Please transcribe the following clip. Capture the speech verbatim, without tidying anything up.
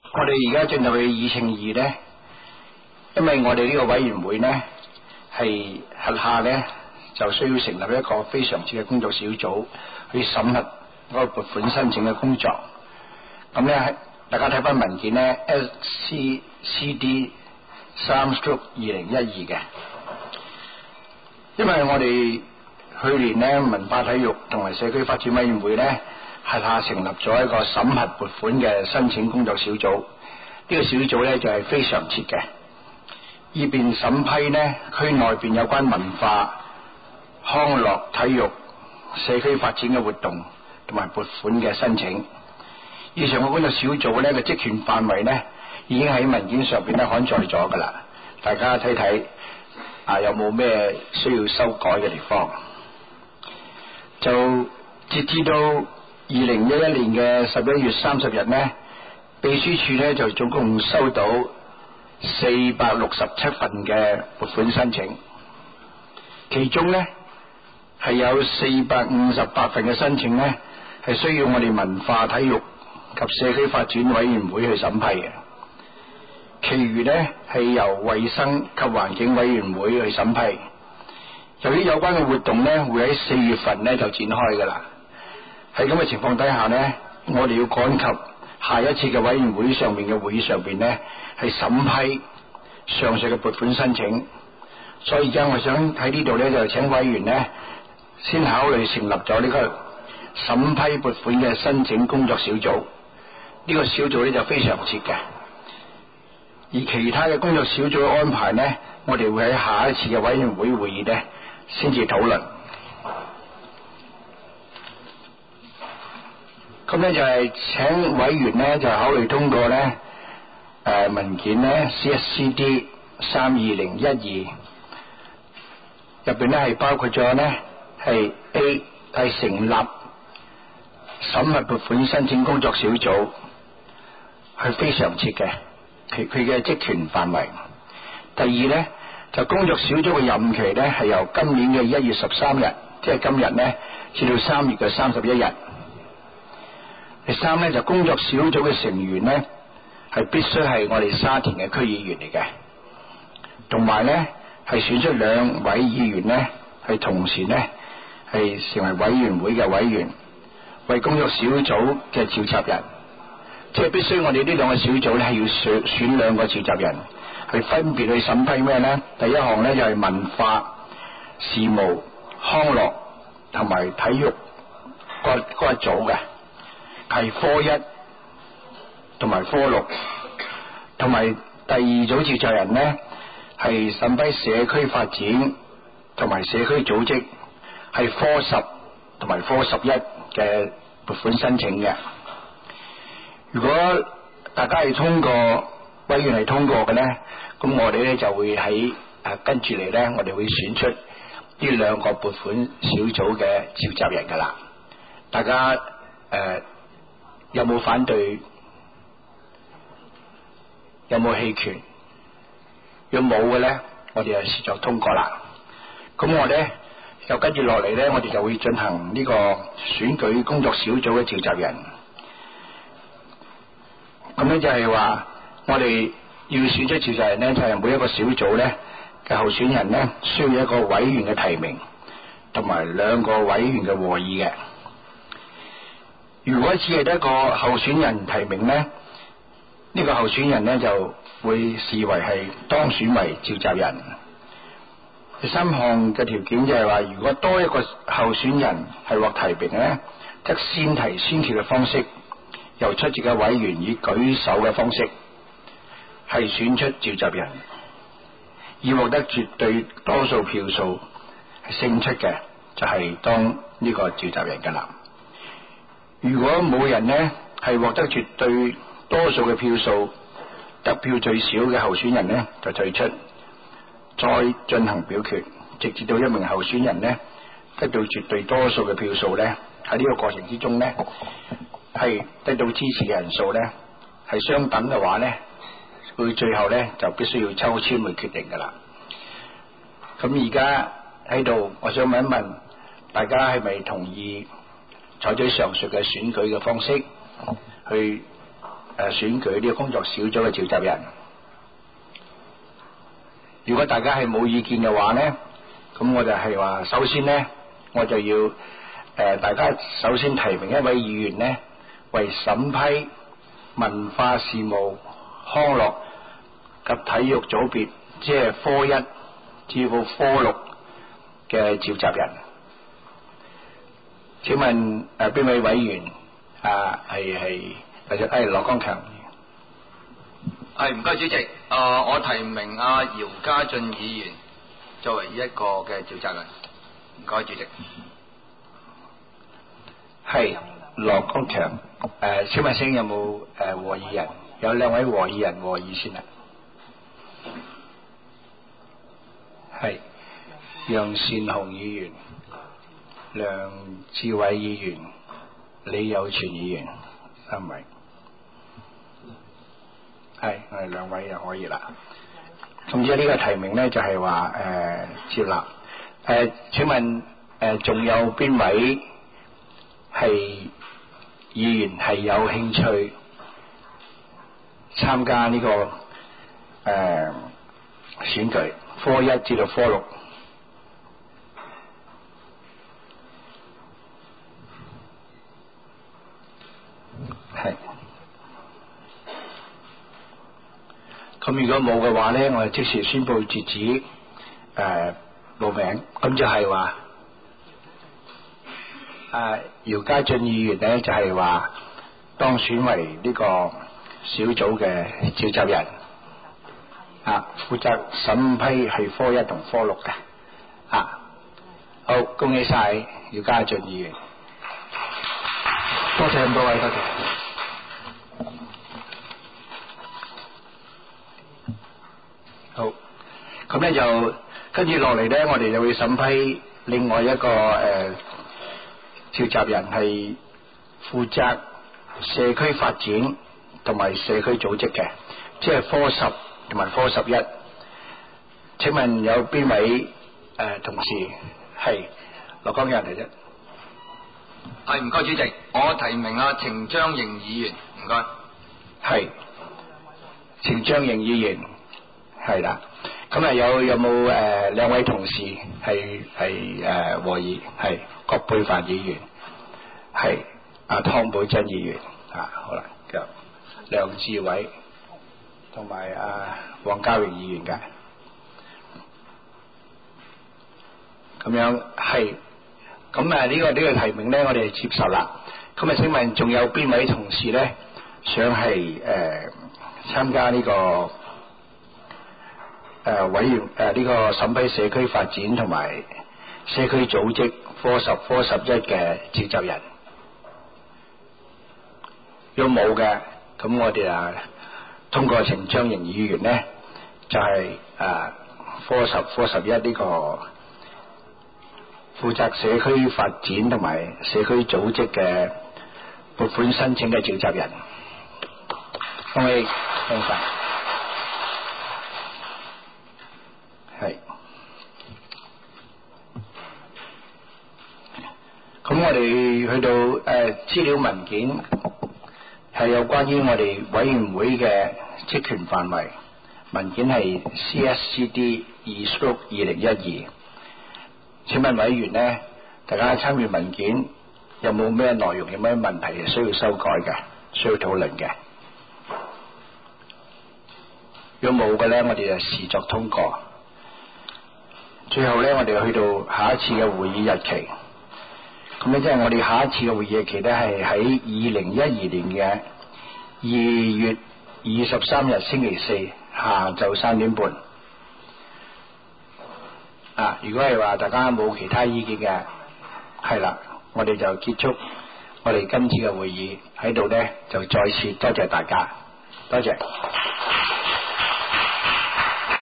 我哋而家進入去議程二呢，因為我哋呢個委員會呢係轄下呢就需要成立一個非常之嘅工作小組去審核嗰個撥款申請嘅工作。咁呢，大家睇翻文件呢 S C C D 三 stroke 二零一二嘅，因為我哋去年呢文化體育同埋社區發展委員會呢轄下成立咗一個審核撥款嘅申請工作小組，呢、這個小組呢就係、是、非常設嘅，以便審批呢區內邊有關文化、康樂、體育、社區發展嘅活動同埋撥款嘅申請。以上嘅工作小組呢嘅職權範圍呢已經喺文件上邊呢刊載咗噶啦，大家睇睇啊有冇咩需要修改嘅地方。就截至到二零一一年嘅十一月三十日呢，秘書處呢就總共收到四百六十七份嘅撥款申請，其中呢係有四百五十八份嘅申請呢係需要我哋文化體育及社區發展委員會去審批嘅，其餘呢係由衛生及環境委員會去審批。由於有關嘅活動呢會喺四月份呢就展開噶啦，喺咁嘅情況底下呢，我哋要趕及下一次嘅委員會上面嘅會議上邊呢係審批上述嘅撥款申請，所以而家我想喺呢度呢就請委員呢先考慮成立咗呢個審批撥款嘅申請工作小組。呢個小組呢就非常設嘅，而其他嘅工作小組嘅安排呢，我哋會喺下一次嘅委員會會議呢先至討論。咁呢就係請委員呢就考慮通過呢誒、呃、文件呢 C S C D 三二零一二入邊呢係包括咗呢係 A 係成立審核撥款申請工作小組，係非常設嘅，佢佢嘅職權範圍。第二呢就工作小組嘅任期呢係由今年嘅一月十三日，即係今日呢至到三月嘅三十一日。第三呢就工作小組嘅成員呢係必須係我哋沙田嘅區議員嚟嘅，同埋呢係選出兩位議員呢係同時呢係成為委員會嘅委員，為工作小組嘅召集人。即係必須我哋呢兩個小組呢係要選選兩個召集人，去分別去審批咩呢？第一項呢就係文化事務、康樂同埋體育嗰嗰一組嘅，係科一同埋科六，同埋第二組召集人呢係審批社區發展同埋社區組織，係科十同埋科十一嘅撥款申請嘅。如果大家係通過，委員係通過嘅呢，咁我哋呢就會喺誒跟住嚟呢，我哋會選出呢兩個撥款小組嘅召集人噶啦。大家誒、呃、有冇反對？有冇棄權？如果冇嘅呢，我哋就視作通過啦。咁我呢又跟住落嚟呢，我哋就會進行呢個選舉工作小組嘅召集人。咁呢就係話，我哋要選出召集人呢，就係每一個小組呢嘅候選人呢，需要一個委員嘅提名，同埋兩個委員嘅和議嘅。如果只係得一個候選人提名呢，呢個候選人呢就會視為係當選為召集人。第三項嘅條件就係話，如果多一個候選人係獲提名呢，則先提先決嘅方式，由出席嘅委員以舉手嘅方式係選出召集人，以獲得絕對多數票數係勝出嘅，就係當呢個召集人㗎啦。如果冇人呢係獲得絕對多數嘅票數，得票最少嘅候選人呢就退出，再進行表決，直至到一名候選人呢得到絕對多數嘅票數呢，喺呢個過程之中呢係得到支持嘅人數呢係相等嘅話呢，佢最後呢就必須要抽籤去決定噶啦。咁而家喺度，我想問一問大家係咪同意採取上述嘅選舉嘅方式去誒選舉呢個工作小組嘅召集人。如果大家係冇意見嘅話呢，咁我就係話，首先呢，我就要誒、呃、大家首先提名一位議員呢，為審批文化事務、康樂及體育組別，即係科一至到科六嘅召集人。請問誒邊位委員啊？係係第一係羅光強。 係唔該主席，誒、呃、我提名阿姚家俊議員作為一個嘅召集人，唔該主席。 係羅光強。誒、呃，請問聲有冇誒和議人？有兩位和議人和議先啦。係楊善雄議員、梁志偉議員、李有全議員三位。係我哋兩位就可以啦。總之呢個提名咧就係話誒接納。誒、呃，請問誒仲、呃、有邊位係議員係有興趣參加呢、這個誒、呃、選舉科一至到科六？係。咁如果冇嘅話咧，我哋即時宣布截止誒、呃、報名。咁就係話誒姚家俊議員咧就係話當選為呢個小組嘅召集人啊，負責審批係科一同科六嘅啊。好，恭喜晒姚家俊議員，多謝咁多位，多謝。好，咁咧就跟住落嚟咧，我哋就會審批另外一個誒、呃、召集人，係負責社區發展同埋社區組織嘅，即係科十同埋科十一。請問有邊位誒、呃、同事係羅光人嚟啫？ 係唔該主席，我提名阿程章瑩議員，唔該。 係程章瑩議員。係啦，咁啊有有冇誒兩位同事係係誒和議？係葛珮帆議員，係阿湯寶珍議員啊，好啦，就梁志偉同埋阿黃家榮議員嘅，咁樣係，咁啊呢個呢個提名咧，我哋接受啦。咁啊，請問仲有邊位同事咧想係誒參加呢個？誒、呃、委員誒呢、呃這個審批社區發展同埋社區組織科十科十一嘅召集人，如果冇嘅，咁我哋啊通過程章瑩議員呢，就係、是、誒、呃、科十科十一呢個負責社區發展同埋社區組織嘅撥款申請嘅召集人，恭喜恭喜。係，咁我哋去到誒資、呃、料文件係有關於我哋委員會嘅職權範圍，文件係 C S C D 二 stroke 二零一二。請問委員呢，大家參閱文件有冇咩內容，有咩問題需要修改嘅，需要討論嘅？如果冇嘅咧，我哋就視作通過。最後咧，我哋去到下一次嘅會議日期。咁咧，即係我哋下一次嘅會議日期咧，係喺二零一二年嘅二月二十三日星期四下晝三點半。啊，如果係話大家冇其他意見嘅，係啦，我哋就結束我哋今次嘅會議喺度咧，就再次多謝大家，多謝。